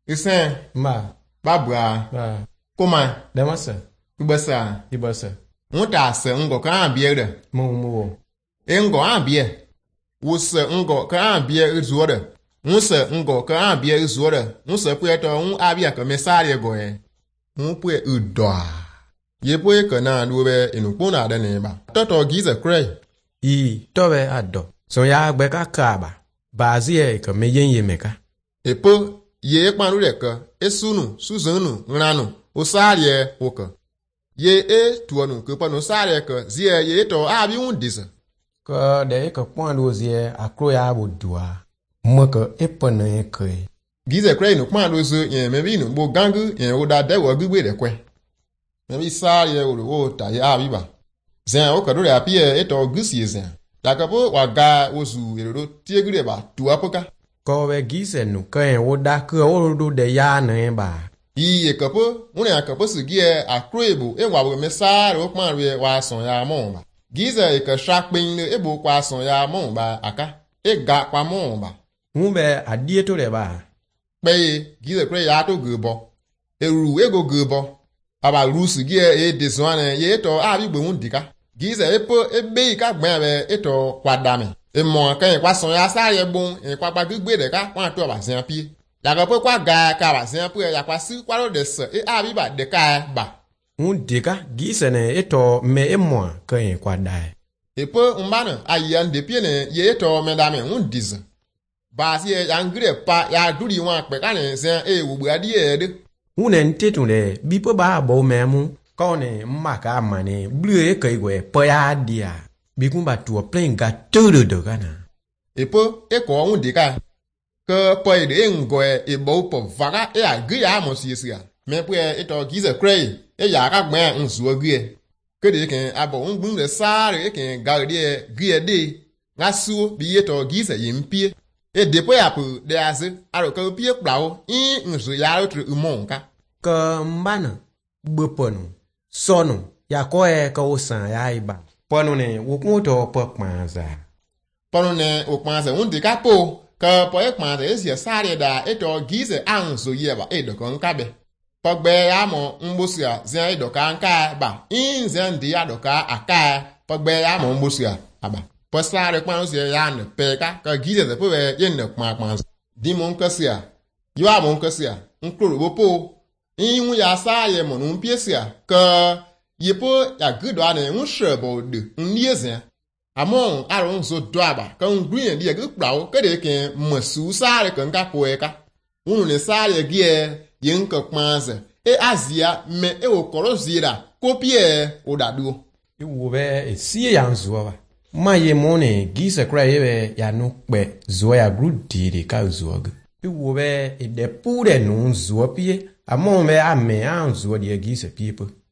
Isen. Ma. Babra. Ba. Comment? Damasa. Ibasa. Ibasa. Muta se ngo ka ambie. Mo. Ngo ambie. Wuse ngo ka ambie izuode. Wuse ngo ka ambie izuode. Wuse pueto un abia ka mesari goe. Mu pue udoa. Ye pue ka na duwe inukuna de neba. Toto gize krey. Tobe ado. So ya gbe ka kaba. Bazi e ka meyen ye meka. Epo ye kpanu de ka esunu suzunu nranu osarie oka. Ye tuonu ke panu sarie ka zie ye to abi un disa. Ka de ka kwando zie akro ya bodua. Mwaka epana e kai. Gize krey no kpanu zo ye mebi no bo gangu ye oda de wo gbigbe de kwe. Mebi sarie o ta ye abi ba. Zen o ka do ya pie eto gusi zen. Dakapo waga ozu eroro tiegure ba tuapoka. Ko we gize no kan woda ka orodo de ya na ba. Iye kapo une akapo sugie akroebo e wa mesare o kpan re wa son ya mon ba. Gize e ka shakpin e bo kwa son ya mon ba aka. E ga kwa mon ba. Mube adie to le ba. Pe gize kre ya to gbo. E ru ego gbo. Aba ru sugie e desone ye to abi gbo un dika. Gize epo ebe ka gbe be eto kwadame. E mo kan kwa son ya sare bon e kwa gba gbigbe de ka kwa to ba sin apie. Yakapo kwa ga ka ba sin apie yakwa si kwa ro de se e abi ba de ka ba. Un dika gize ne eto me emo kan kwa dai. Epo mbana ayan de pie ne ye eto me dame un diz. Ba si e yangre pa ya duri wan pe ka ne sin e wo bu adi e de. Une ntetu le bipo ba bo memu. Ko ne maka mane blu e kai gwe pa ya dia. Bikumba tu plain ga todo do kana. Epo e ko un dika. Ke pa de ngoe e bo po vaga e agi ya mo si sia. Me pu e to gize krey e ya ka gbe nzu agie. Ke de ken abo un gbun le sare e ken ga de gie de. Nga su bi e to gize yimpie. E de po ya pu de aze aro ka pie plao nzu ya ro tru umonka. Ka mbana boponu sono ya ko e ka osan ya iba. Ponu ne wo ko to pokmanza. Ponu ne okmanza un dika po. Ka po ekmanza esi sare da eto gize anzo yeba edo kon kabe. Pogbe ya mo mbusia zia edo ka nka ba. Inze ndi ya doka aka. Pogbe ya mo mbusia aba. Po sare kwanzo ya ne peka ka gize ze po be yen ne kwanza. Di mo nkasia. Yo a mo nkasia. Nkuru bo po. Inwu ya sa ye mo no mpiesia ka yepo ya gudwa ne nshebo de. Nniezia. Among aron zo doaba ka ngruyen die ge plao ke de ken masu sare kan ka poeka unu ne sare gie yen ka kwanze e azia me e okoro zira kopie odadu Iwo be e sie ya nzuwa ba. Ma ye mone gise kra ye be ya no pe zo ya grudi de ka zo ge. Iwo be e de pure no nzuwa pie among be ame an zo de gise pie pe.